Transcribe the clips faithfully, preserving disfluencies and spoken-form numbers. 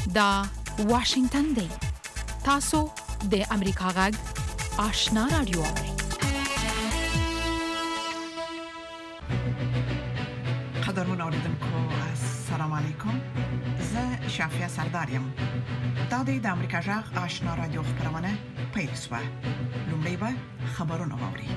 دا واشنگتن دی. تاسو د امریکا غږ آشنا رادیو اورئ. قدرمن اوریدونکو السلام علیکم. زه شافیا سردارم. دا د امریکا غږ آشنا رادیو خبرونه پیل شوه. لومړی به خبرونه واوري.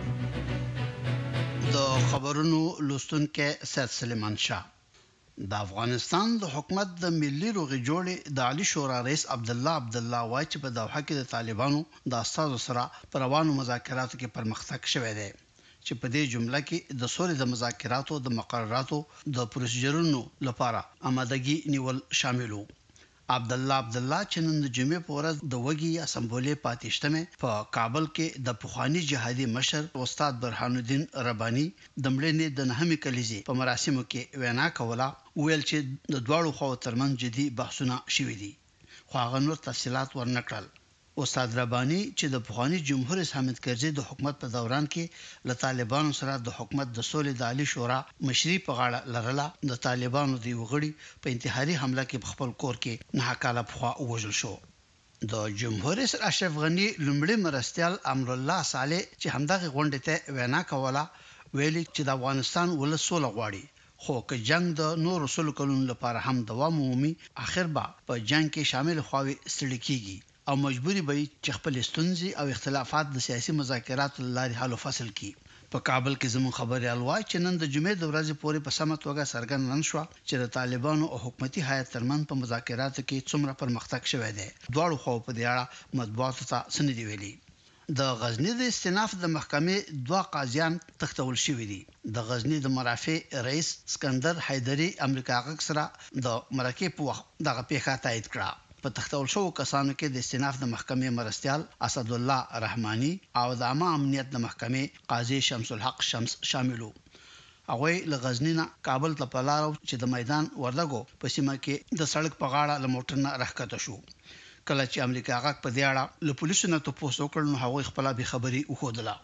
د خبرونو لوستونکو سید سلیمان شاه. د افغانستان د حکومت د ملي روغې جوړې د عالی شورا رئیس عبد الله عبد الله وایي چې په دوحه کې د طالبانو د اساسو سره پر روانو مذاکراتو کې پرمختګ شوی دی چې په دې جمله کې د سولې د مذاکراتو د مقرراتو د پروسیجرونو لپاره آمادګي نیول شامل وو. عبد الله عبد الله چې نن د جمعې په ورځ د وګي اسمبلی پاتېشتمه په کابل کې د پخوانی جهادي مشر استاد برهان الدین رباني د مړینې د نهمې کلیزې په مراسمو کې وینا کوله. ویل چې د دواړو خواو ترمنځ جدي بحثونه شوي دي، خو هغه نور تفصيلات ورنکړل. استاد رباني چې د پخوانی جمهور رئیس حامد کرزي د حکومت په دوران کې له طالبانو سره د حکومت د سولې د عالی شورا مشري په غاړه لرله، د طالبانو د وګړي په انتحاري حمله کې په خپل کور کې نه کاله پخوا وژل شو. د جمهور رئیس اشرف غنی لومړي مرستيال امر الله صالح چې همدغه غونډه ته وینا کوله، ویلي چې د افغانستان ولس سوله غواړي، خو که جنگ د نور رسول کلون لپاره هم دوام ومومي، اخر به په جنگ کې شامل خواوي ستړي کیږي او مجبوری به چې خپل ستونزې او اختلافات د سیاسي مذاکراتو لارې حل او فصل کړي. په کابل کې زموږ خبريال وایي چې نن د جمعې د ورځې پورې په سمه توګه څرګند شو چې د طالبانو او حکومتي هیئت ترمن په مذاکراتو کې څومره پرمختګ شوی دی. دواړو خو په دې اړه مطبوعاتو ته سند ویلي. د غزنی د استئناف د محکمې دوه قاضیان تختول شوی دي. د غزنی د مرافع رئیس اسکندر حیدری امریکا غږ سره د مرکه په وخت دغه پیښه تایید کړه. په تختول شو کسانو کې د استئناف د محکمې مرستيال اسد الله رحماني او د عامه امنیت د محکمې قاضي شمس الحق شمس شاملو. هغه له غزنی نه کابل ته پلارو چې د میدان وردګو په سیمه کې د سړک په غاړه له موټر نه راکته شو. کله چې امریکا غږ په دې اړه له پولیسو نه تاسو وکړنو، هغه خپل به خبري وښودله.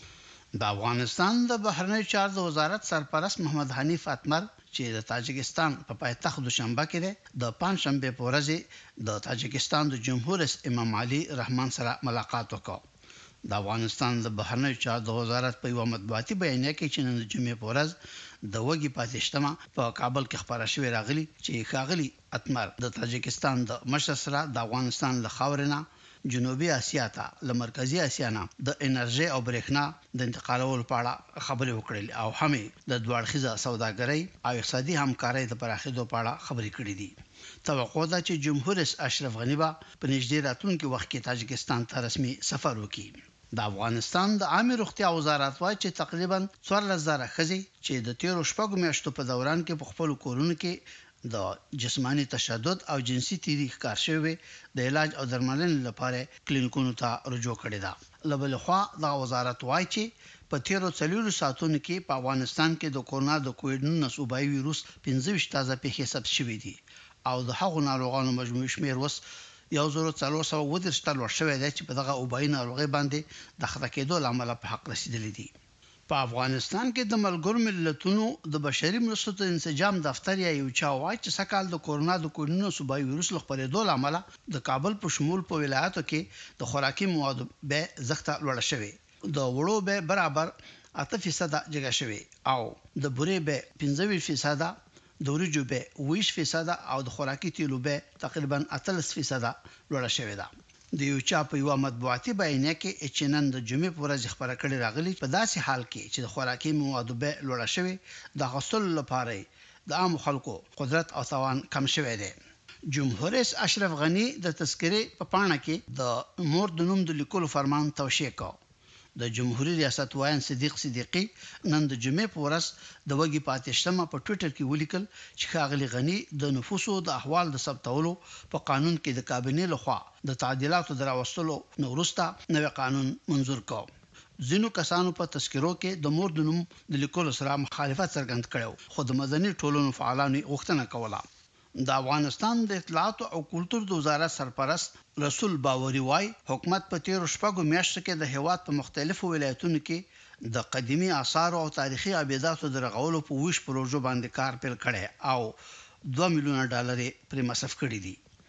د افغانستان د بهرنی چارو وزارت سرپرست محمد حنیف اتمر چې د تاجکستان په پایتخت دوشنبه کې د پنځشنبه په ورځ د تاجکستان د جمهور رئیس امام علي رحمان سره ملاقات وکړ. د افغانستان د بهرنی چارو وزارت په یو مطبوعاتي بیانیه کې چې نن د جمعې په ورځ د وګي پاتېشتمه په کابل کې خبره شوې راغلي چې ښاغلي اتمر د تاجکستان د مشر سره د افغانستان له خاورینه جنوبي اسیا ته له مرکزی اسیا نه د انرژي او برېښنا د انتقالولو په اړه خبرې وکړې او هم د دوړخیزه سوداګرۍ او اقتصادي همکارۍ د پراخېدو په اړه خبرې کړې دي. توقع ده چې جمهور رئیس اشرف غنی به په نږدې راتلونکي وخت کې تاجکستان ته رسمي سفر وکړي. د افغانستان د عامه روغتیا وزارت وايي چې تقریبا څوارلس زره ښځې چې د تیرو شپږو میاشتو په دوران کې په خپل کورونو کې د جسمانی تشدد او جنسي تاریخ کار شوی د علاج او درملنې لپاره کلینیکونو ته رجوع کړی ده. لبل خو د وزارت وايي چې په تیرو څلورو ساعتونو کې په افغانستان کې د کورونا د کووډ نولس وبای وایروس پنځه ویشت تازه پیښې ثبت شوې دي او د هغو ناروغانو مجموعي شمیر وس یو زر څلور سوه اووه دېرش تر ور شوی دی چې په دغه وبای ناروغي باندې د خطر کېدو لامل په حق رسیدلې دي. په افغانستان کې د ملګرو ملتونو د بشري مرستو د انسجام دفتر یا یو چا وایي چې سکهال د کورونا د کووډ نولس وبای وایروس له خپرېدو لامل د کابل په شمول په ولایتو کې د خوراکي موادو به زخته لوړ شوی، د وړو به برابر اته فیصد جګه شوی او د بورې به پنځه ویشت فیصد، د وریجو به اوه ویشت فیصد او د خوراکي تیلو به تقریبا اتلس فیصد لوړ شوی ده. د یو چا په یو مطبوعاتي بیانیه کې چې نن د جمعې په ورځ خبره کړې راغلي په داسې حال کې چې د خوراکي موادو به لوړ شوی د غسل لپاره د عام خلکو قدرت او توان کم شوی دی. جمهور رئیس اشرف غنی د تذکرې په پاڼه کې د مور د نوم د لیکلو فرمان توشیح کړ. د جمهوریت ریاست وایي صدیق صدیقی نن د جمعې په ورځ د وګي پاتېشتمه په ټوئیټر کې ولیکل چې ښاغلي غنی د نفوسو د احوال د ثبتولو په قانون کې د کابینې لخوا د تعدیلاتو دراوستلو نورسته نوې قانون منظور کړ. ځینو کسانو په تذکرو کې د مور د نوم د لیکلو سره مخالفت څرګند کړو، خو د مدني ټولنو فعالانو غوښتنه کوله. د افغانستان د اطلاعات او کلتور د وزارت سرپرست رسول باوري وای حکومت په تیرو شپږو میاشتو کې د هیواد په مختلفو ولایتونو کې د قدیمي آثار او تاریخي ابیداتو د رغولو په ویش پروژو باندې کار پیل کړی او دوه میلیونه ډالر پرې مصرف کړي دي.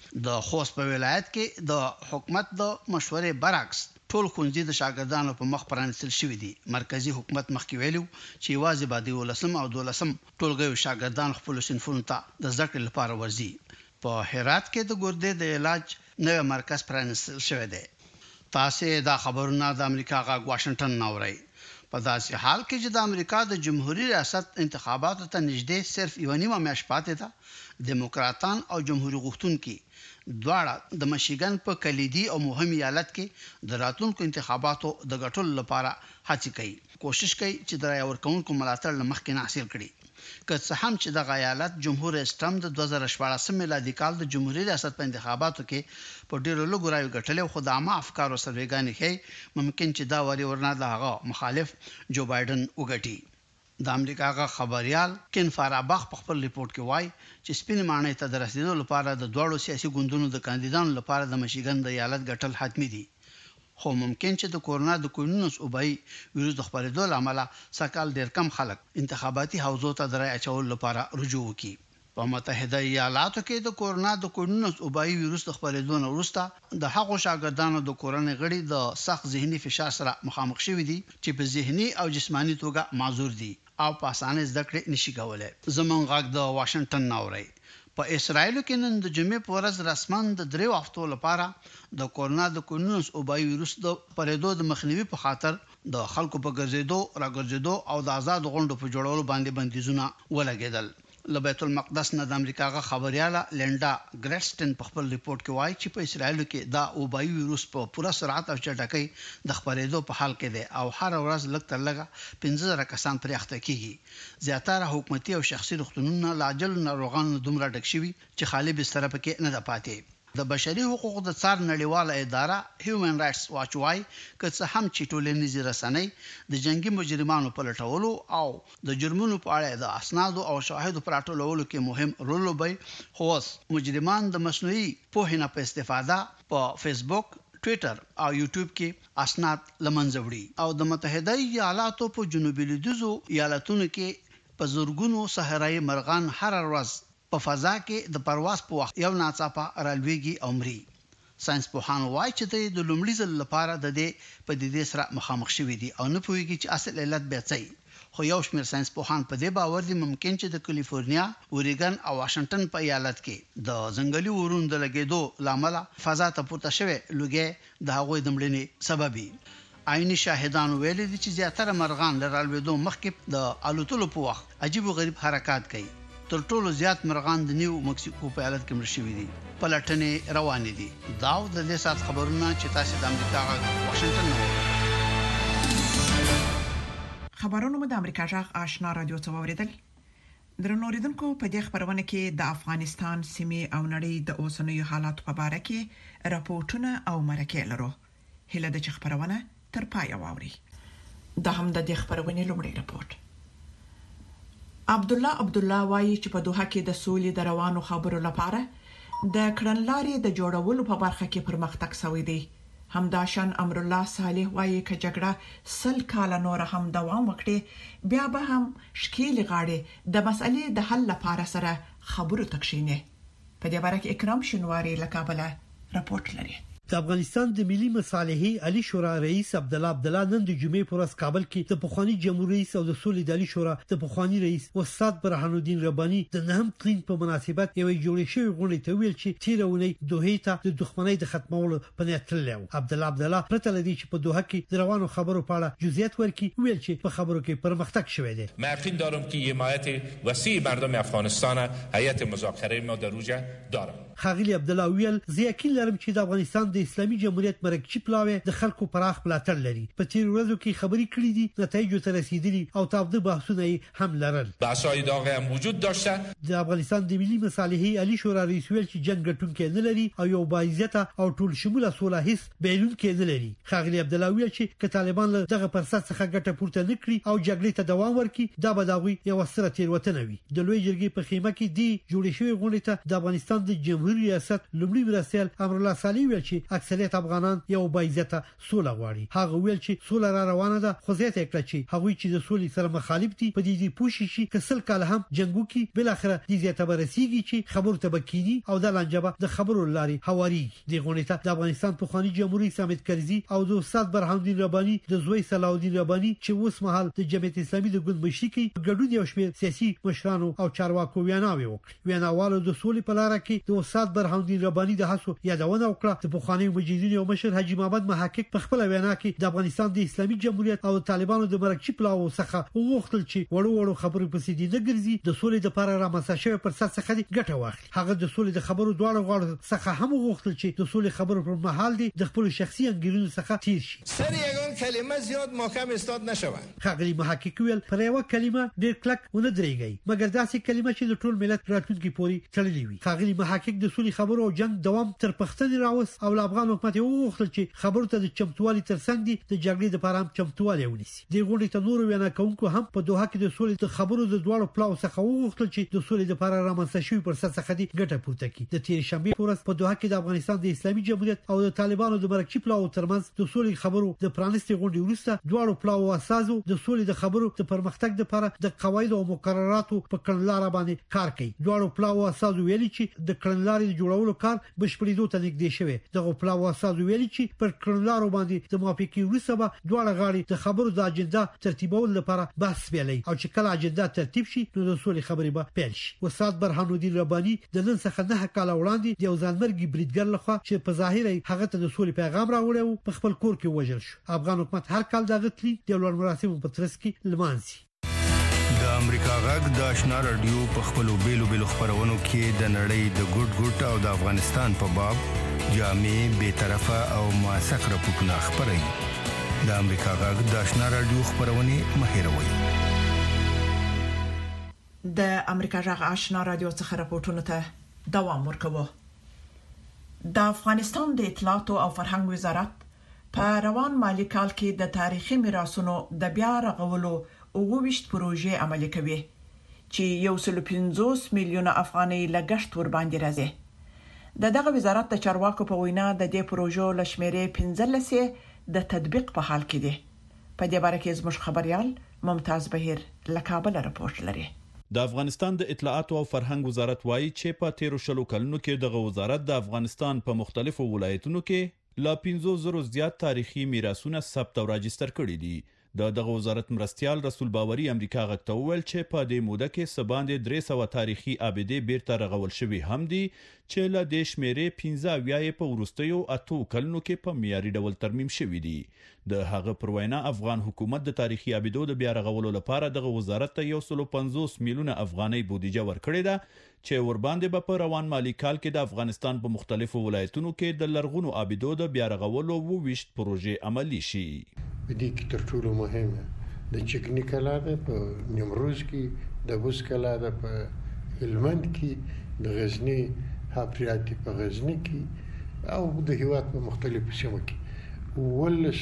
د خوست په ولایت کې د حکومت د مشورې برعکس ټول ښوونځي د شاګردانو په مخ پرانیستل شوي دي. مرکزی حکومت مخکې ویلو چې واځي باندې ولسم او دولسم ټولګیو شاګردان خپل صنفونو ته د زده کړې لپاره ورځي. په هرات کې د ګردې د علاج نوې مرکز پرانیستل شوی دی. تاسو دا خبرونه د امریکا غا واشنگټن ناوړئ. په داسې حال کې چې د امریکا د جمهوریت ریاست انتخاباتو ته نږدې صرف یو نیمه میاشت پاتې ده، دیموکراتان او جمهوریت غوښتونکي دواړه د مشیګن په کلیدي او مهم ایالت کې د راتلونکو انتخاباتو د ګټلو لپاره هڅې کوي. کوشش کوي چې د رای ورکوونکو ملاتړ له مخکې نه حاصل کړي. که څه هم چې د ایالت جمهور رئیس ټرمپ د دوه زره شپاړس میلادي کال د جمهوریت ریاست په انتخاباتو کې په ډیرو لږو رایو ګټلې، خو د عامه افکارو سروېګانې ښیي ممکن چې دا وری ورنه د هغه مخالف جو بایدن وګټي. د امریکا غا خبريال کین فارابخ په خپل ریپورت کې وایي چې سپین مانې ته د رسیدو لپاره د دوړو سیاسي ګوندونو د کاندیدانو لپاره د مشیګن د ایالت ګټل حتمي دي، خو ممکن چې د کورونا د کوینوس وبای ویروس د خپرېدو لامل سکهال ډېر کم خلک انتخاباتي حوزو ته درای اچول لپاره رجوع وکړي. په متحده ایالاتو کې د کورونا د کوینوس وبای ویروس د خپرېدو نه وروسته د هغو شاګردانو د کورنۍ غړي د سخت ذهني فشار سره مخامخ شوي دي چې په ذهني او جسماني توګه معذور دي او په اسانه زده کړې نشي کولای. زمونږ غږ د واشنگټن ناوړئ. په اسرایل کې نن د جمعې په ورځ رسمن د دریو هفتو لپاره د کورونا د کوینوس وبای ویروس د پرېدو د مخنیوي په خاطر د خلکو په ګرځېدو راګرځېدو او د آزاد غونډو په جوړولو باندې بندیزونه ولګېدل. له بیت المقدس نه د امریکا غا خبرياله لینډا ګریسټن په خپل ریپورت کې وایي چې په اسرایل کې دا وبای ویروس په پوره سرعت او چټکۍ د خپرېدو په حال کې دی او هر ورځ لږ تر لږه پنځه زره کسان پرې اخته کیږي. زیاتره حکومتي او شخصي روغتونونه لا عاجل ناروغانو دومره ډک شوي چې خالي بستر پکې نه ده پاتې. د بشري حقوقو د څار نړیواله اداره هیومن رائټس واچ وايي چې څه هم چې ټولنیزې رسنۍ د جنگي مجرمانو په لټولو او د جرمونو په اړه د اسنادو او شواهدو پر راټولولو کې مهم رول لوبوي، خو مجرمان د مصنوعي پوهې نه په استفاده په فیسبوک، ټوئیټر او یوټیوب کې اسناد لمنځه وړي او د متحده ایالاتو په جنوبي لویدیځو ایالتونو کې په زورګونو صحرایي مرغان هر ورځ په فضا کې د پرواز په وخت یو ناڅاپه رالويږي او مري. ساينس پوهان وایي چې د لومړي ځل لپاره د دې په دې سره مخامخ شوي دي او نه پوهیږي چې اصل علت به څه وي، خو یو شمېر ساينس پوهان په دې باور دي ممکن چې د کالیفورنیا، اوریګن او واشنگټن په ایالت کې د ځنګلي ورونو د لګېدو لامل فضا ته پورته شوی لوګي د هغوی د مړینې سبب وي. عیني شاهدان ویلي دي چې زیاتره مرغان لرالوېدو مخکې د الوتلو په وخت عجیب او غریب حرکات کوي. تر ټولو زیات مرغان د نیو مکسیکو په ایالت کې مړ شوي دي. پلټنې روانې دي. دا د دې سات خبرونه چې تاسو د امریکا واشنگټن خبرونه مو د امریکا جغ آشنا رادیو څخه اوریدل. درنو اوریدونکو په دې خبرونه کې د افغانستان سیمې او نړۍ د اوسنیو حالاتو په اړه کې راپورټونه او مرکې لرو. هله د خبرونه تر پای واوري. د هم د دې خبرونه لومړی راپورټ. عبد الله عبد الله وايي چې په دوحه کې د سولې د روانو خبرو لپاره د کړنلارې د جوړولو په برخه کې پرمختګ شوی دی. همداشان امر الله صالح وايي چې جګړه سل کال نور هم دوام وکړي بیا به هم شکیل غاړي د مسئلې د حل لپاره سره خبرو تکشینه. په دې اړه کې اکرام شنواری له کابل راپورټ لري. د افغانستان د ملي مصالحې علي شورا رئیس عبد الله عبد الله نن د جمعې پر ورځ کابل کې د پخوانی جمهوریت رئیس او د سولې د علي شورا د پخوانی رئیس استاد برهان الدین رباني د نهم ترین په مناسبت یو جوړې شوی غونډه ته ویل چې تیرونی دوه ته د دښمنۍ د ختمولو په نیت تللی و. عبد الله عبد الله پرته لدی چې په دوحه کې د روانو خبرو په اړه جزئیات ورکړي ویل چې په خبرو کې پرمختګ شوی دی. من یقین دارم که حمایت وسیع مردم افغانستان هیئت مذاکره ما در اوج دارم. خاغلی عبد الله ویل زه یقین لرم چې د افغانستان د اسلامي جمهوریت مرکزی پلاوی د خلکو پراخ ملاتړ لري. په تیر ورځو کې خبري کړې دي، نتایج ته رسیدلي او تابع بحثونه هم لرل. بحث‌های داغ هم وجود داشته. د افغانستان د ملي مصالحې علي شورا رئیس ویل چې جنگ ګټونکي نه لري او یو باعزته او ټول شموله سوله هیڅ بیلونکي نه لري. خاغلی عبد الله ویل چې ک طالبان له دغه فرصت څخه ګټه پورته نکړي او جګړې ته دوام ورکړي دا به داوی یو سره تیروتنه وي. د لوی جرګې په خیمه کې دی جوړې شوې غونډه ته د افغانستان د جمهوریت ریاست لومړي مرستیال امر الله صالح ویل چې چې اکثریت افغانان یو باعزته سوله غواړي. هغه ویل چې سوله را روانه ده، خو زیاته کړه چې هغه چې د سولې سره مخالف دي په دې پوښي شي کسل کال هم جنگو کې بل اخره دې زیاته برسیږي چې خبرو ته بکینی او د لنجبه د خبرو لاري حواري. د غونډه د افغانستان په خواني جمهوریت سمیت کرزي او د استاد برهان الدین رباني د زوی صلاح الدین رباني چې اوس مهال د جمعیت اسلامي د ګوند مشري کې ګډون یو شمېر سیاسي مشرانو او چارواکو ویناوي وکړي. ویناوالو د سولې په لار کې د استاد برهان الدین رباني د هڅو یادونه وکړه. د بخاري مجاهدین او مشر حاجی محمد محقق په خپل وینا کې د افغانستان د اسلامي جمهوریت او طالبانو د مرکچی پلاو څخه وغوښتل چې وړو وړو خبرو په سیدي نه ګرځي، د سولې د لپاره رامنځته شوی فرصت څخه ګټه واخلي. هغه د سولې د خبرو دواړو غاړو څخه هم وغوښتل چې د سولې خبرو پر مهال دي د خپل شخصي انګیرونو څخه تیر شي. سر یگان کلمه زیاد محکم استاد نشوند. خغلی محقق ویل پر یو کلمه ډیر کلک ونه درېږي، مګر داسې کلمه چې د ټول ملت راتلونکي پوري تړلې وي. خغلی محقق د سولې خبرو او جنگ دوام تر پښتنې راوس او افغان حکومت وغوښتل چې خبرو ته د چمتوالي ترڅنګ دي د جګړې د لپاره چمتوالي ونیسي. د غونډې ته نور وینا کوونکو هم په دوحه کې د سولې د خبرو د دواړو پلاو څخه وغوښتل چې د سولې لپاره رامنځته شوی فرصت څخه دي ګټه پورته کړي. د تیر شنبه په ورځ په دوحه کې د افغانستان د اسلامي جمهوریت او د طالبانو د مرکچی پلاو ترمنځ د سولې خبرو د پرانستې غونډې وروسته دواړو پلاو اساسو د سولې د خبرو د پرمختګ لپاره د قواعد او مقرراتو په کړنلاره باندې کار کوي. دواړو پلاو اساسو ویلي چې د کړنلارې جوړولو کار بشپړېدو ته نږدې شوی. دغه پلاو اساسو ویلي چې پر کړنلارو باندې د موافقې وروسته به دواړه غاړي د خبرو د اجنډا ترتیبول لپاره بحث ویلي او چې کله اجنډا ترتیب شي نو د سولې خبرې به پیل شي. استاد برهان الدین رباني د نن څخه نه کال وړاندې د یو ځانمرګي بریدګر لخوا چې په ظاهر هغه ته د سولې پیغام راوړی او په خپل کور کې وژل شو. افغان حکومت هر کال دغه تلی د لوړ مراسمو په ترڅ کې لمانځي. د امریکا غږ د آشنا رادیو په خپلو بیلو بیلو خبرونو کې د نړۍ د ګډ ګډ او د افغانستان په باب جامع به طرفه او موثق راپورټونه خبري. د امریکا غږ د آشنا رادیو خبرونه مهیروي. د امریکا غږ آشنا رادیو څخه راپورټونه ته دوام ورکوي. د افغانستان د اطلاعات او فرهنګ وزارت په روان مالی کال کې د تاریخي میراثونو د بیا رغولو او ویشت پروژې عملي کوي چې یو سل پنځوس میلیونه افغانۍ لګښت ور باندې راځي. د دغه وزارت د چارواکو په وینا د دې پروژو لشمېرې پنځلس د تطبیق په حال کې دي. په دې باره کې زموږ خبريال ممتاز بهیر له کابل راپورټ لري. د افغانستان د اطلاعات او فرهنګ وزارت وایي چې په تیرو شلو کلونو کې دغه وزارت د افغانستان په مختلفو ولایتونو کې لا پنځو زرو زیات تاریخي میراثونه ثبت او راجستر کړي دي. د دغه وزارت مرستيال رسول باوري امریکا غږ ته وویل چې په دې موده کې سباندې درې سوه تاریخي ابدې بیرته رغول شوي هم دي چې له دې شمیرې پنځه اویا په وروستیو اتو کلونو کې په معیاري ډول ترمیم شوي دي. د هغه پر وینا افغان حکومت د تاریخي ابدو د بیا رغولو لپاره دغه وزارت ته یو سل پنځوس میلیونه افغانۍ بودیجه ورکړې ده چې ورباندې به په روان مالی کال کې د افغانستان په مختلفو ولایتونو کې د لرغونو ابدو د بیا رغولو وویشت پروژې عملي شي. په دې کې تر ټولو مهمه د چکنی کلا ده په نیمروز کې، د بوس کلا ده په هلمند کې، د غزنی حفریاتي په غزنی کې او د هیواد په مختلفو سیمو کې ولس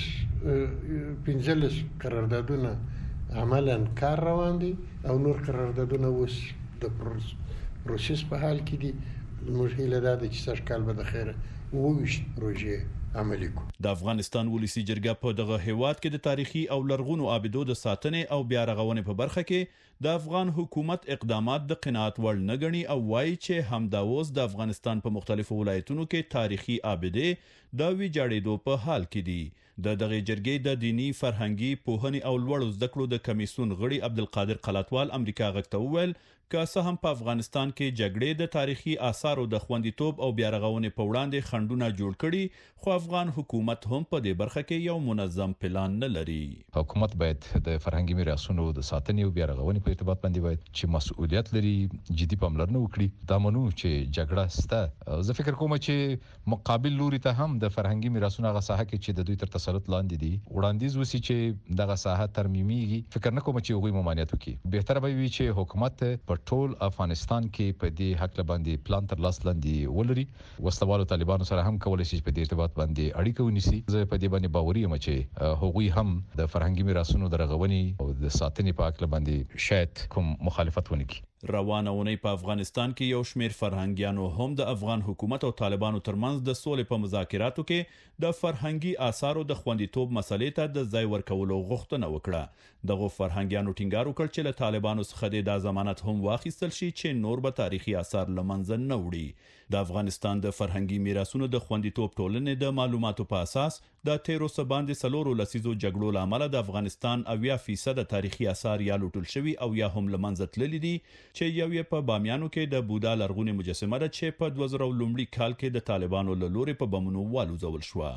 پنځلس قراردادونه عملاً کار روان دي او نور قراردادونه اوس د پروسس په حال کې دي. موږ هیله ده چې سږ کال به د خیره وویشت پروژې عملي کو. د افغانستان ولسی جرګه په دغه هیواد کې د تاریخي او لرغونو ابدو د ساتنې او بیا رغونې په برخه کې د افغان حکومت اقدامات د قناعت وړ نه ګڼي او وایي چې همدا اوس د افغانستان په مختلفو ولایتونو کې تاریخي ابدې د ویجاړېدو په حال کې دي. د دغه جرګې د دینی فرهنګي پوهنې او لوړو زده کړو د کمیسیون غړي عبدالقادر قلاتوال امریکا غږ ته وویل که څه هم په افغانستان کې جګړې د تاریخي آثارو د خوندیتوب او بیا رغونې په وړاندې خنډونه جوړ کړي، خو افغان حکومت هم په دې برخه کې یو منظم پلان نه لري. حکومت باید د فرهنګي میراثونو د ساتنې او بیا رغونې په ارتباط باندې باید چې مسؤلیت لري جدي پاملرنه وکړي. دا منو چې جګړه سته، زه فکر کوم چې مقابل لوري ته هم د فرهنګي میراثونو هغه ساحه کې چې د دوی تر تسلط لاندې دي وړاندیز وسی چې دغه ساحه ترمیمیږي. فکر نه کوم چې هغوی ممانعت وکړي. بهتره به وي چې حکومت په ټول افغانستان کې په دې حق باندې پلان تر لاس لاندې ولري. وسلوالو طالبانو سره هم کولای شي په دې ارتباط باندې اړیکه ونیسي. زه په دې باندې باوري یم چې هغوی هم د فرهنګي میراثونو د رغونې او د ساتنې په حق باندې شاید کوم مخالفت ونه کړي. روانه ونی په افغانستان کې یو شمیر فرهنګیانو هم د افغان حکومت او طالبانو ترمنځ د سولې په مذاکراتو کې د فرهنګي آثارو د خوندیتوب مسلې ته د ځای ورکولو غوښتنه وکړه. دغه فرهنګیانو ټینګار وکړ چې له طالبانو څخه د ضمانت هم واخیستل شي چې نور به تاریخي آثار لمنځه نه وړي. د افغانستان د فرهنګي میراثونو د خوندیتوب ټولنې د معلوماتو په اساس د تیرو سباندې سلورو لسیزو جګړو لامل د افغانستان اویا فیصد تاریخي آثار یا لوټل شوي او یا هم لمنځه تللي دي چې یو یې په بامیانو کې د بودا لرغونې مجسمه ده چې په دوه زره لومړي کال کې د طالبانو له لوري په بمونو والوځول شوه.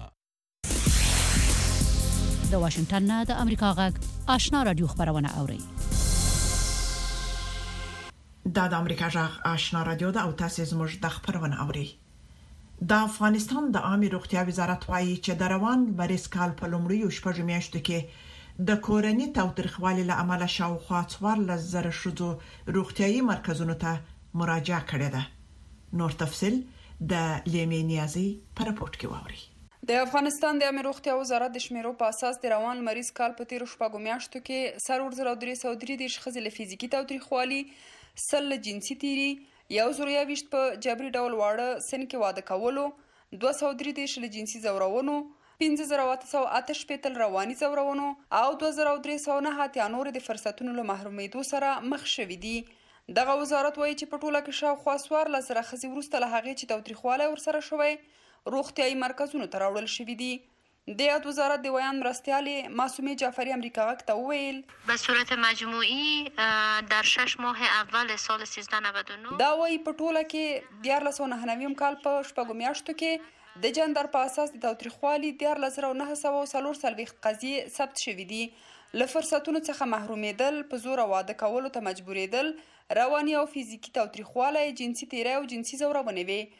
د واشنگټن نه د امریکا غږ آشنا رادیو خبرونه اوري. دا د امریکا غږ آشنا رادیو ده او تاسو زموږ د خبرونه اوري. د افغانستان د عامه روغتیا وزارت وايي چې د روان مریض کال په لومړیو شپږ میاشتو کې د کورنۍ تاوتریخوالي له امله شاوخوا څوارلس زره ښځو روغتيایي مرکزونو ته مراجعه کړې ده. نور تفصيل د لیمې نیازي په راپورټ کې واوري. د افغانستان د عامه روغتیا وزارت د شمیرو په اساس د روان مریض کال په تیرو شپږو میاشتو کې سرور زره درې سوه درې دېرش ښځې له فزیکي تاوتریخوالي، سل له جنسي تیري، یو زره یوویشت په جبري ډول واړه سن کې واده کولو، دوه سوه درې دېرش له جنسي ځورونو، پنځه زره اته سوه اته شپېته له رواني ځورونو او دوه زره درې سوه نهه اتیا نورې د فرصتونو له محرومېدو سره مخ شوي دي. دغه وزارت وایي چې په ټوله کې شاوخوا څوارلس زره ښځې وروسته له هغې چې تاوتریخوالی ورسره شوی روغتیایي مرکزونو ته راوړل شوي دي. د یاد وزارت د ویان مرستیالې معصومې جعفری امریکا غږ ته وویل به صورت مجموعی در شش ماه اول سال سیزده نود و نه دا وایي په ټوله کې دیارلس سوه نهه نویم کال په شپږو میاشتو کې د جندر په اساس د تاوتریخوالي دیارلس زره نهه سوه څلور څلوېښت قضیې ثبت شوي دي. له فرصتونو څخه محرومېدل، په زوره واده کولو ته مجبورېدل، رواني او فزیکي تاوتریخوالی، جنسي تیری او جنسي ځورونې وې.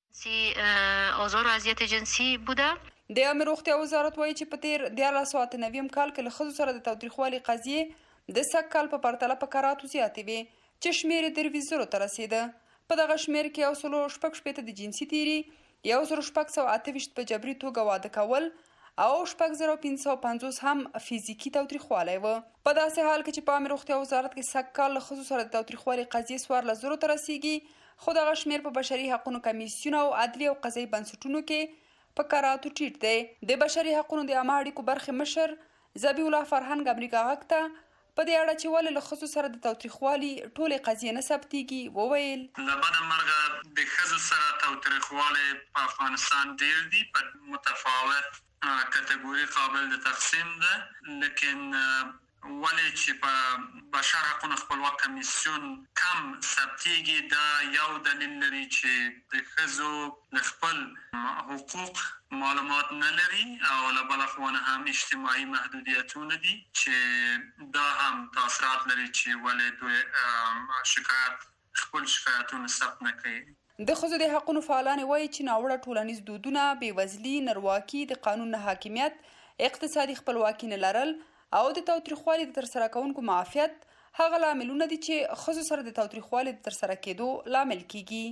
آزار و اذیت جنسی بوده. د عامه روغتیا وزارت وایي چې په تیر دیارلس سوه اته نویم کال کې له ښځو سره د تاوتریخوالي قضیې د سږ کال په پرتله په کراتو زیاتې وې چې شمېر یې درویشت زرو ته رسېده. په دغه شمېر کې یو سلو شپږ شپېته د جنسي تیري، یو زرو شپږ سوه اته ویشت په جبري توګه واده کول او شپږ زره پنځه سوه پنځوس هم فزیکي تاوتریخوالی و. په داسې حال کې چې په عامه روغتیا وزارت کې سږ کال له ښځو سره د تاوتریخوالي قضیې څوارلس زرو ته رسېږي، خو دغه شمېر په بشري حقونو کمیسیون او عدلي او قضایي بنسټونو کې په کراتو ټیټ دی. د بشري حقونو د عامه اړیکو برخې مشر ذبیح الله فرهنګ امریکا غږ ته په دې اړه چې ولې له ښځو سره د تاوتریخوالي ټولې قضیې نه ثبتېږي وویل له بده مرغه د ښځو سره تاوتریخوالی په افغانستان ډېر دي، په متفاوت کټګوري قابل د تقسیم ده، لیکن ولې چې په بشر حقونو خپلواک کمیسیون کم ثبتېږي دا یو دلیل لري چې د ښځو د خپل حقوق معلومات نه لري او له بله خوا نه هم اجتماعي محدودیتونه دي چې دا هم تاثیرات لري چې ولې دوی شکایت خپل شکایتونه ثبت نه کوي. د ښځو د حقونو فعالان وایي چې ناوړه ټولنیز دودونه، بېوزلي، نرواکي، د قانون نه حاکمیت، اقتصادي خپلواکي نه لرل او د تاوتریخوالي د ترسره کوونکو معافیت هغه لاملونه دي چې ښځو سره د تاوتریخوالي د ترسره کېدو لامل کیږي.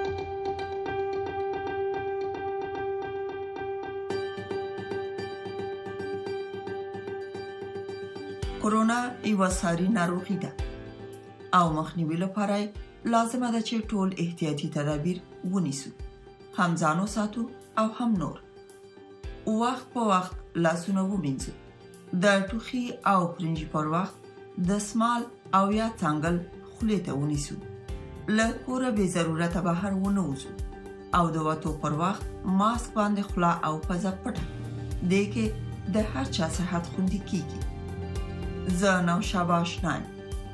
کورونا یو ساري ناروغي ده او مخنیوي لپاره لازمه ده چې ټول احتیاطي تدابیر ونیسو، هم ځان وساتو او هم نور. وخت په وخت لاسونه ومینځو، د ټوخي او پرنجي پر وخت د سمال او یا څنګل خولې ته ونیسو، له کوره بې ضرورته بهر ونه وځو او د وتو پر وخت ماسک باندې خوله او پزه پټه دې کې د هر چا صحت خوندي کیږي. زه نوشابه اشنان.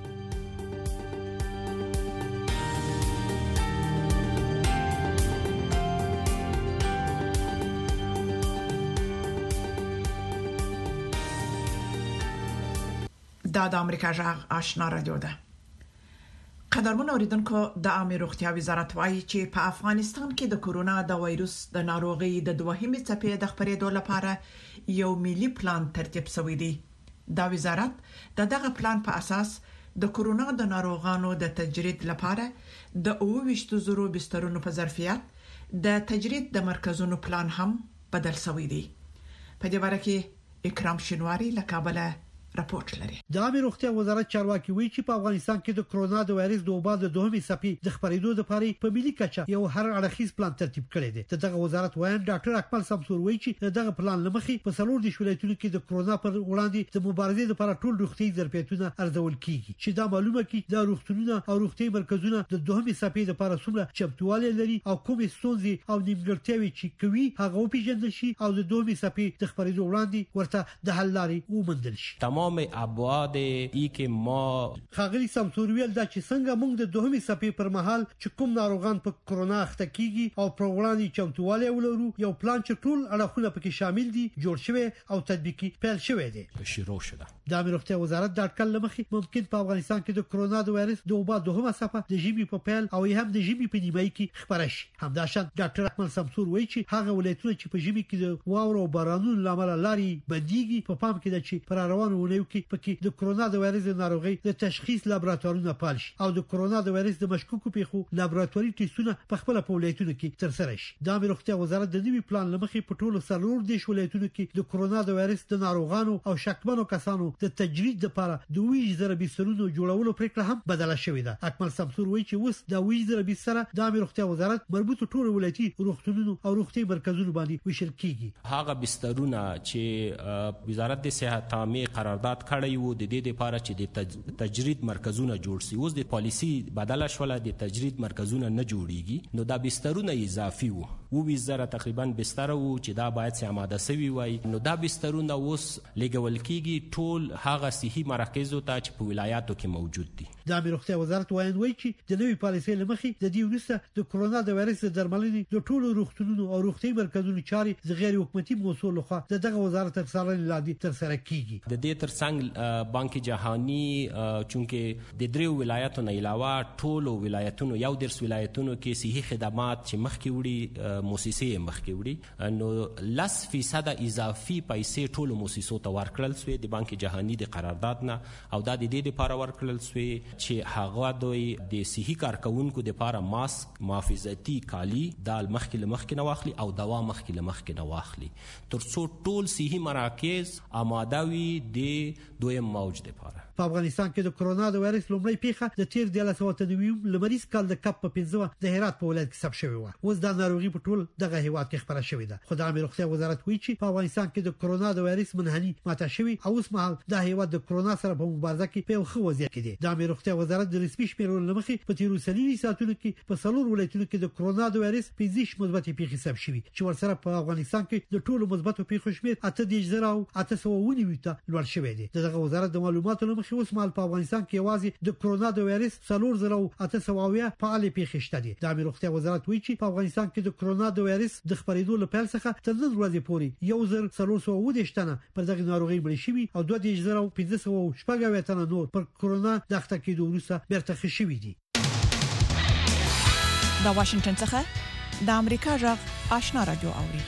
دا د امریکا غږ آشنا رادیو ده. قدرمن اوریدونکو، د عامه روغتیا وزارت وايي چې په افغانستان کې د کورونا د وایروس د ناروغي د دوهمې څپې د خپرېدو لپاره یو ملي پلان ترتیب شوی دی. دا وزارت د دغه پلان په اساس د کورونا د ناروغانو د تجرید لپاره د اوه ویشت زرو بسترونو په ظرفیت د تجرید د مرکزونو پلان هم بدل شوی دی. په دې اړه کې اکرام شینواری له کابل راپورټ لري. د عامه روغتیا وزارت چارواکي وایي چې په افغانستان کې د کرونا د وایرس د وبا د دوهمې څپې د خپرېدو لپاره په ملي کچه یو هر اړخیز پلان ترتیب کړی دی. دغه وزارت وایي ډاکټر اکمل سمسور وایي چې دغه پلان لمخې په څلور د ولایتونو کې د کرونا پر وړاندې د مبارزې لپاره ټول روغتي ظرفیتونه ارزول کیږي چې دا معلومه کی د روغتونونو او روغتي مرکزونه د دوهمې څپې لپاره څومره چمتووالی لري او کومې ستونزې او نیمګړتیاوې چې کوي هغه وپیژندل شي او د دوهمې څپې د خپرېدو وړاندې ورته د حل لارې وموندل شي. تمام ابعاد ای که ما خاغلی سمسور ویل دا چې څنګه موږ د دوهمې څپې پر مهال چې کوم ناروغان په کرونا اخته کیږي او پر وړاندې چمتووالی ولرو یو پلان چې ټول اړخونه پکې شامل دي جوړ شوی او تطبیقي پیل شوی دی. شروع شده. د عامه روغتیا وزارت د اټکل لمخې ممکن په افغانستان کې د کرونا د وایرس د وبا دوهمه څپه د ژمي په پیل او هم د ژمي په نیمایي کې خبره شي. همداشان ډاکټر اکمل سمسور وایي چې هغه ولایتونه چې په ژمي کې د واورو او بارانونو لامل لاري بنديږي په پام کې د چې پر روانو ونیو کې پکې د کرونا د وایرس ناروغي د تشخیص لابراتوارونه پال شي او د کرونا د وایرس د مشکوکو پیښو لابراتواري ټیسټونه په خپل په ولایتونو کې ترسره شي. د عامه روغتیا وزارت د نوي پلان لمخې په ټولو څلور دیش ولایتونو کې د کرونا د وایرس د ناروغانو او شکمنو کسانو د تجرید لپاره د ویش زره بسترونو جوړولو پریکړه هم بدله شوې ده. اکمل سمسور وایي چې اوس د ویش زره بستر د عامه روغتیا وزارت مربوط ټول ولایتي روغتونونو او روغتي مرکزونو باندې ویشل کیږي. هغه بسترونه چې وزارت د صحت عامه قرارداد کړی وو د دې لپاره چې د تجرید مرکزونه جوړ شي اوس د پالیسی بدله شوله د تجرید مرکزونه نه جوړیږي نو دا بسترونه اضافي وو و وزاره تقریبا بستر وو چې دا باید سي آماده سوي وای نو دا بسترونه اوس لګول کیږي ټول هغه صحي مراکزو ته چې په ولایاتو کې موجود دي. د عامه روغتیا وزارت وایي چې د نوې پالیسۍ لمخې د دې وروسته د کرونا د وایرس د درملنې د ټولو روغتونونو او روغتي مرکزونو چارې د غیر حکومتي موسسو لخوا د دغه وزارت تر څارنې لاندې ترسره کیږي. د دې ترڅنګ بانک جهانی چونکې د دریو ولایتونو نه علاوه ټولو ولایتونو یو درس ولایتونو کې صحي خدمات چې مخکې وړي موسسې مخکې وړي نو لس فیصد اضافي پیسې ټولو موسسو ته ورکړل شوې د بانک جهانی د قرارداد نه او دا د دې لپاره ورکړل شوې چې هغه دوی د صحي کارکونکو لپاره ماسک محافظتي کالی دال مخکې لمخکې نه واخلي او دوا مخکې لمخکې نه واخلي ترڅو ټول صحي مراکز آماده وي د دویم موج لپاره. په افغانستان کې د کرونا د وایرس لومړی پیښه د تیر د لسو تنویم لمریز کال د کپ په پنځمه د هرات په ولایت کې ثبت شوې و. اوس دا ناروغي په ټول دغه هیواد کې خبره شوې ده. خو د عامه روغتیا وزارت وایي چې په افغانستان کې د کرونا د وایرس منحني ماته شوی او اوس مهال د هیواد د کرونا سره په مبارزه کې په یو ښه وضعیت کې دی. د عامه روغتیا وزارت د رسمي شمیرو لمخې په تیرو سلوي ساعتونو کې په څلور ولایتونو کې د کرونا د وایرس پنځه مثبت پیښې ثبت شوي چې ورسره په افغانستان کې د ټولو مثبت پیښو شمیر اته دیش زره او اته سوه ونیو ته لوړ شوی دی. دغه وزارت د معلوماتو لمخې اوس مهال په افغانستان کې یوازې د کرونا د وایرس څلور زره او اته سوه فعال پیښې شته دي. د عامه روغتیا وزارت وایي چې په افغانستان کې د کرونا د وایرس د خپرېدو لپاره څخه تر نن ورځې پورې یو زر څلور سوه اووه دیرش تنه پر دغه ناروغي مړه شوي او دوه دیرش زره پنځه سوه شپږ اویا تنه نور پر کرونا د اخته کېدو وروسته بیرته ښه شوي دي. د واشنگټن څخه د امریکا غږ آشنا رادیو اوري.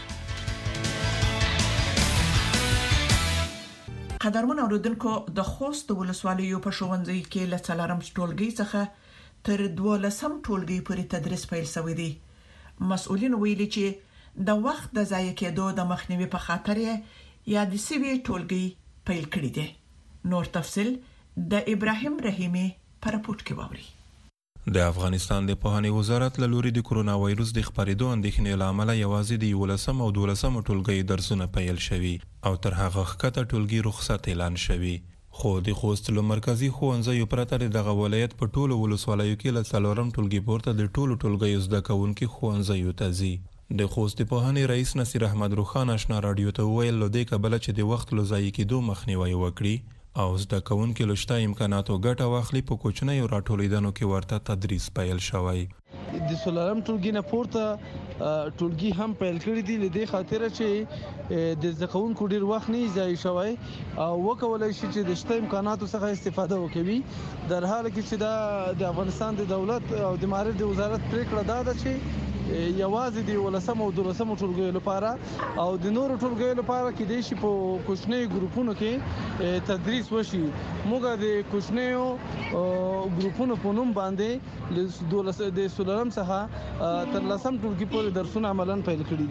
قدرمن اوریدونکو د خوست ولسوالیو په ښوونځي کې له څلورم ټولګي څخه تر دولسم ټولګي پورې تدریس پیل شوی دی. مسؤلین ویلي چې د وخت د ضایع کېدو د مخنیوي په خاطر یا د سیوی ټولګي پیل کړی دی. نور تفصیل د ابراهیم رحیمی په راپورټ کې ووري. د افغانستان د پوهنې وزارت له لوري د کرونا وایرس د خپرېدو اندېښنې له امله یوازې د یولسم او دولسم ټولګي درسونه پیل شوي او تر هغه ښکته ټولګي رخصت اعلان شوي. خو د خوست له مرکزي ښوونځیو پرته دغه ولایت په ټولو ولسوالیو کې له څلورم ټولګي پورته د ټولو ټولګیو زده کوونکي ښوونځیو ته ځي. د خوست د پوهنې رئیس نصیر احمد روخان آشنا رادیو ته وویل له دې کبله چې د وخت له ضایع کېدو مخنیوی وکړي او زده کوونکي له شته امکاناتو ګټه واخلي په کوچنیو راټولیدنو کې ورته تدریس پیل شوی. د سولارم ټولګي نه پورته ټولګي هم پیل کړی دي لدې خاطر چې د زده کوونکو ډیر وخت نه ضایع شوی او وکولای شي چې د شته امکاناتو څخه استفاده وکړي در حال کې چې دا د افغانستان د دولت او د معارف د وزارت پریکړه ده چې یوازې د ولسم او دولسم ټولګیو لپاره او د نورو ټولګیو لپاره کې د شي په کوچنیو ګروپونو کې تدریس وشي. موږ د کوچنیو ګروپونو په نوم باندې د سولارم څخه تر لسم ټولګي پورې درسونه عملاً پیل کړي دي.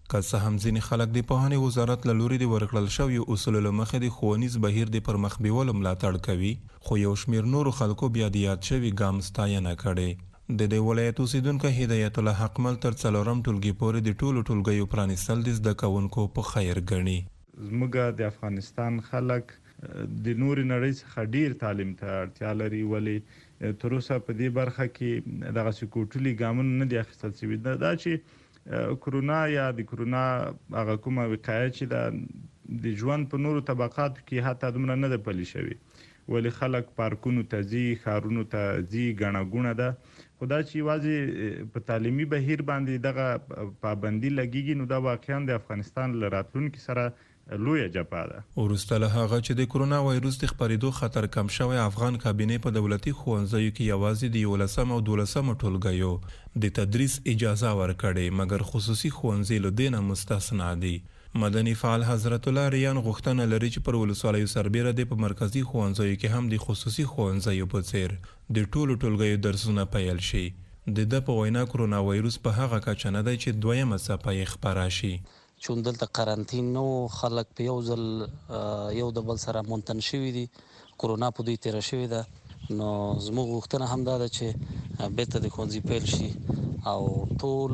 که څه هم ځینې خلک د پوهنې وزارت له لوري د ورکړل شویو اصولو له مخې د ښوونیز بهیر د پرمخ بیولو ملاتړ کوي، خو یو شمېر نورو خلکو بیا د یاد شوي ګام ستاینه کړې. د دې ولایت اوسیدونکی هدایت الله حقمل تر څلورم ټولګي پورې د ټولو ټولګیو پرانیستل د زده کوونکو په خیر ګڼي. زموږ د افغانستان خلک د نوري نړۍ څخه ډیر تعلیم ته اړتیا لري، ولې تر اوسه په دې برخه کې دغسې کوټلي ګامونه نه دي اخیستل شوي. دا چې کرونا یا د کرونا هغه کومه وقایه چې د د ژوند په نورو طبقاتو کې حتی دومره نه ده پلي شوې، ولې خلک پارکونو ته ځي، ښارونو ته ځي، ګڼه ګوڼه ده. خو دا چې یوازې په تعلیمي بهیر باندې دغه پابندي لګیږي، نو دا واقعا د افغانستان له راتلونکي سره لویه جپا ده. وروسته له هغه چې د کرونا وایروس د خپرېدو خطر کم شوی، افغان کابینې په دولتي ښوونځیو کې یوازې د یولسم او دولسم ټولګیو د تدریس اجازه ورکړې، مګر خصوصي ښوونځي له دې نه مستثنا دي. مدني فعال حضرت الله ریان غوښتنه لري چې پر ولسوالیو سربیره د په مرکزي ښوونځیو کې هم د خصوصي ښوونځیو په څیر د ټولو ټولګیو درسونه پیل شي. د ده په وینا کرونا وایروس په هغه کچه نه دی چې دویمه څپه یې خپره شي. چون دلته قرنطین نو، خلک په یو ځل یو د بل سره منتن شوي دي، کرونا په دوی تیره شوې ده. نو زموږ غوښتنه هم دا ده چې بیرته د ښوونځي پیل شي او ټول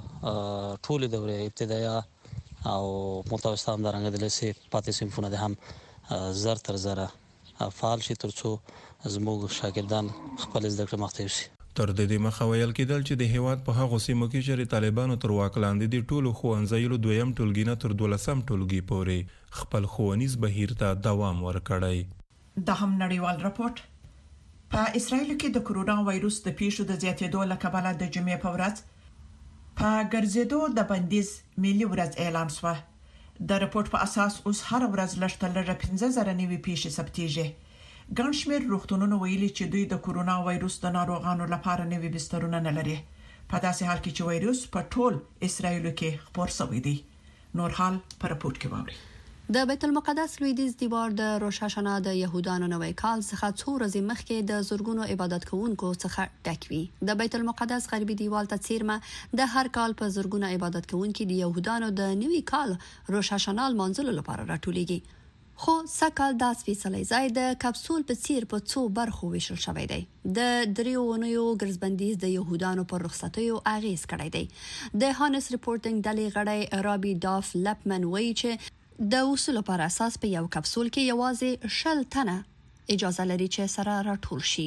ټولې دورې ابتدایه او متوسطه همدارنګه د لیسې پاتې صنفونه د هم زر تر زره فعال شي، تر څو زموږ شاګردان خپل زده کړې مخته یوسي. تر دې مخه ویل کېدل چې د هیواد په هغو سیمو کې چې طالبانو تر واک لاندې دي، ټولو ښوونځیو له دویم ټولګي نه تر دولسم ټولګي پورې خپل ښوونیز بهیر ته دوام ورکړی. دا هم نړیوال راپورټ. په اسرائیل کې د کرونا وایروس د پیښو د زیاتېدو له کبله د جمعې په ورځ په ګرځېدو د بندیز ملي ورځ اعلان شوه. د راپورټ په اساس اوس هر ورځ لږ تر لږه پنځه زره نوي پیښې ثبتېږي. ګڼ شمېر روغتونونه ویلي چې دوی د کرونا وایروس د ناروغانو لپاره نوي بسترونه نه لري، په داسې حال کې چې وایروس په ټول اسرائیل کې خپور شوی دی. نور حال په راپورټ کې واوري. د بیت المقدس لویدیځ دیوار د روش هاشانا د يهودانو نوې کال څخه څو ورځې مخکې د زورګونو عبادت کوونکو څخه ډک وي. د بیت المقدس غربي دیوال ته څیرمه د هر کال په زورګونو عبادت کوونکو د يهودانو د نوې کال روش هاشانا منځلو لپاره راټولېږي. خو سکهال دا سپیڅلی ځای د کپسول په څیر په څو برخو ویشل شوی دی. د دریو اونیو ګرځبندیز د يهودانو پر رخصتیو اغیز کړی دی. د هانس ریپورټینګ ډلې غړی رابي ډاف لپمن وایي چې د اصولو پر اساس په یو کپسول کې یوازې شل تنه اجازه لري چې سره راټول شي.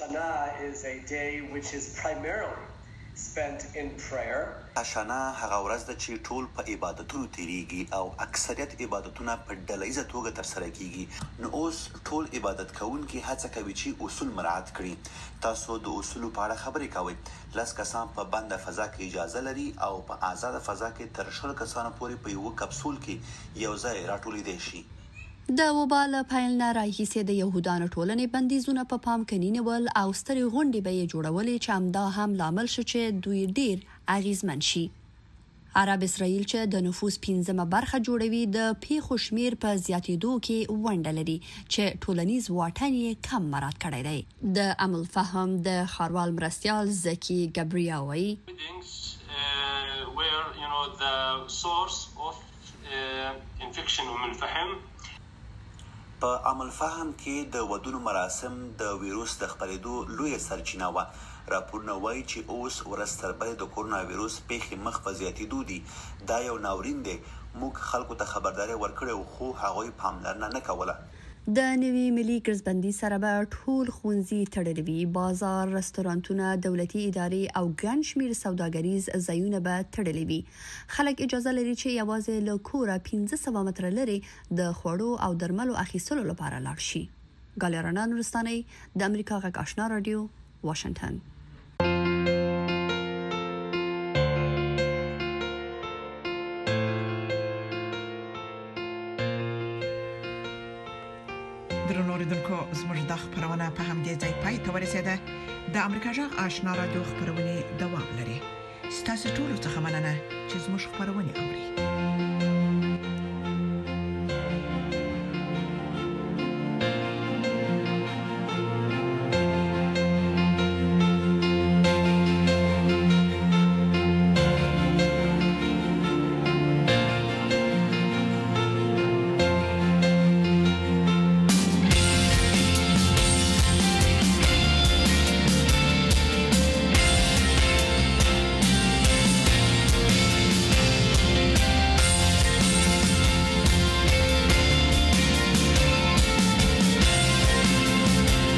هاشانا هغه ورځ ده چې ټول په عبادتونو تیریږي او اکثریت عبادتونه په ډلهییزه توګه ترسره کیږي. نو اوس ټول عبادت کوونکي هڅه کوي چې اصول مراعات کړي. تاسو د اصولو په اړه خبرې کوئ. لس کسان په بنده فضا کې اجازه لري او په آزاده فضا کې تر شل کسانو پورې په یو کپسول کې یو ځای راټولېدای شي. د وبال پیل نه راهیسې د يهودانو ټولنې بندیزونه په پام کې نیول او سترې غونډې به یې جوړولې چې همدا هم لامل شو چې دوی ډیر اغیزمن شي. عرب اسرائیل چې د نفوس پنځمه برخه جوړوي د پیښو شمیر په زیاتېدو کې ونډه لري چې ټولنیز واټن یې کم مراعات کړی دی. د عمل فهم د خاروال مرستیال زکی ګبریا وایي په عمل فهم کې د ودونو مراسم د ویروس د خپرېدو لویه سرچینه وه. راپورونه وایي چې اوس ورځ تر بلې د کرونا ویروس پیښې مخ په زیاتېدو دي. دا یو ناورین دی. موږ خلکو ته خبرداری ورکړې خو هغوی پاملرنه نه کوله. د نوي ملي ګرځبندي سره به ټول ښوونځي تړلي وي، بازار، رستورانتونه، دولتي ادارې او ګڼ شمېر سوداګریز ځایونه به تړلي وي. خلک اجازه لري چې یوازې له کوره پنځه سوه متره لرې د خوړو او درملو اخیستلو لپاره لاړ شي. ګالیا رڼا نورستانۍ، د امریکا غږ آشنا رادیو، واشنګټن. درنو اوریدونکو، زموږ د خبرونه په همدې ځای پای ته ورسېده. د امریکا غږ آشنا رادیو خبرونه دوام لري. ستاسو ټول څه مننه چې زموږ خبرونه اوري.